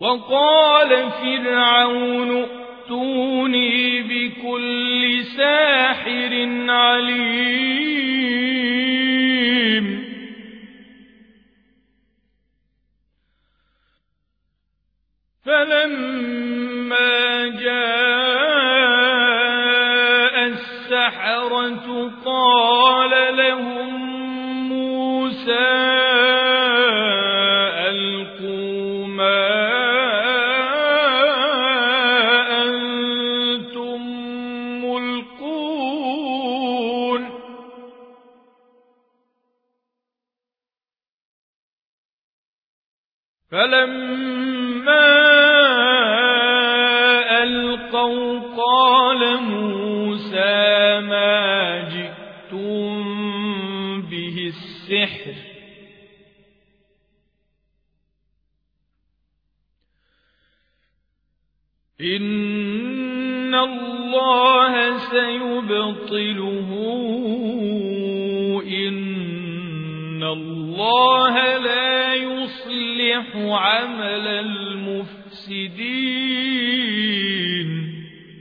وقال فرعون ائتوني بكل ساحر عليم فلما جاء السحرة قال لهم موسى ألقوا ما أنتم ملقون فلما ألقوا قال موسى ما جئتم به السحر إن الله سيبطله إن الله لا يصلح عمل المفسدين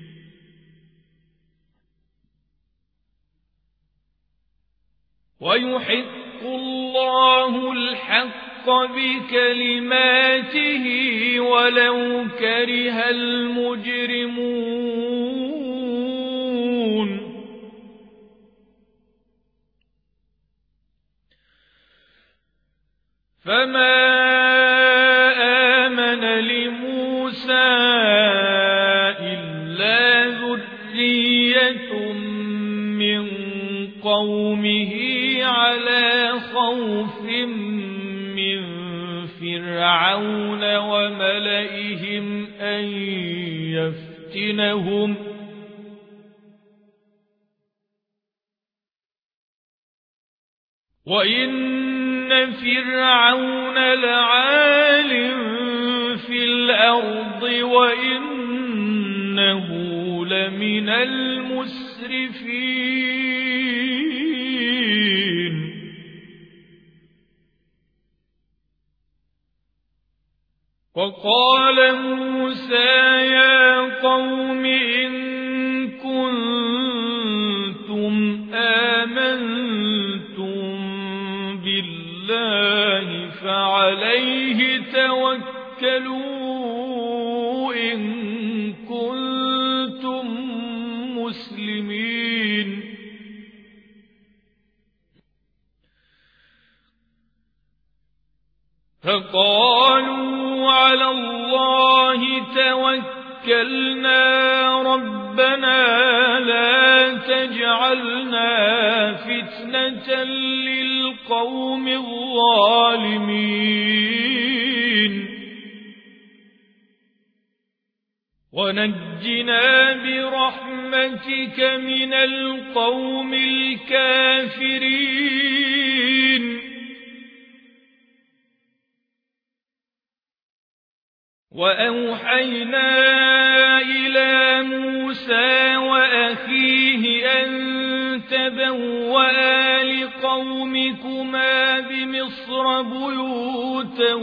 ويحق الله الحق بكلماته ولو كره المجرمون فما آمن لموسى إلا ذرية من قومه على خوف من فرعون وملئهم أن يفتنهم وإن فرعون لعال في الأرض وإنه لمن المسرفين وقال موسى يا قوم إن كنتم آمنتم بالله فعليه توكلوا إن كنتم مسلمين فقالوا على الله توكلنا ربنا لا تجعلنا فتنة للقوم الظالمين ونجنا برحمتك من القوم الكافرين وأوحينا إلى موسى وأخيه أن تبوأ لقومكما بمصر بيوتا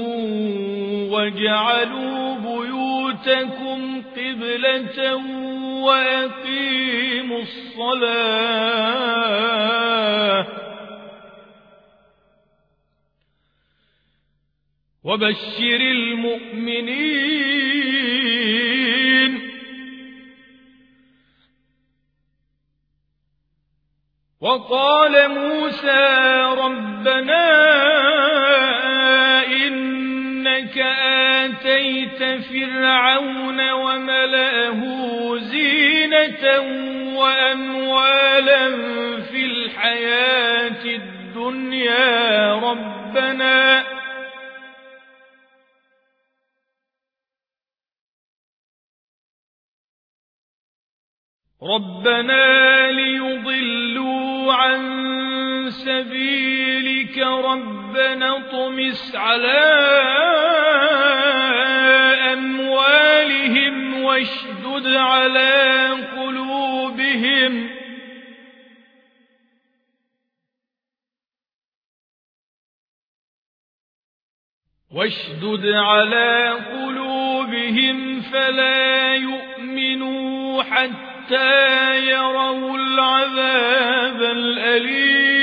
واجعلوا بيوتكم قبلة وأقيموا الصلاة وبشر المؤمنين وقال موسى ربنا إنك آتيت فرعون وملأه زينة وأموالا في الحياة الدنيا ربنا ليضلوا عن سبيلك ربنا اطمس على أموالهم واشدد على فلا يؤمنوا حتى يروا العذاب الأليم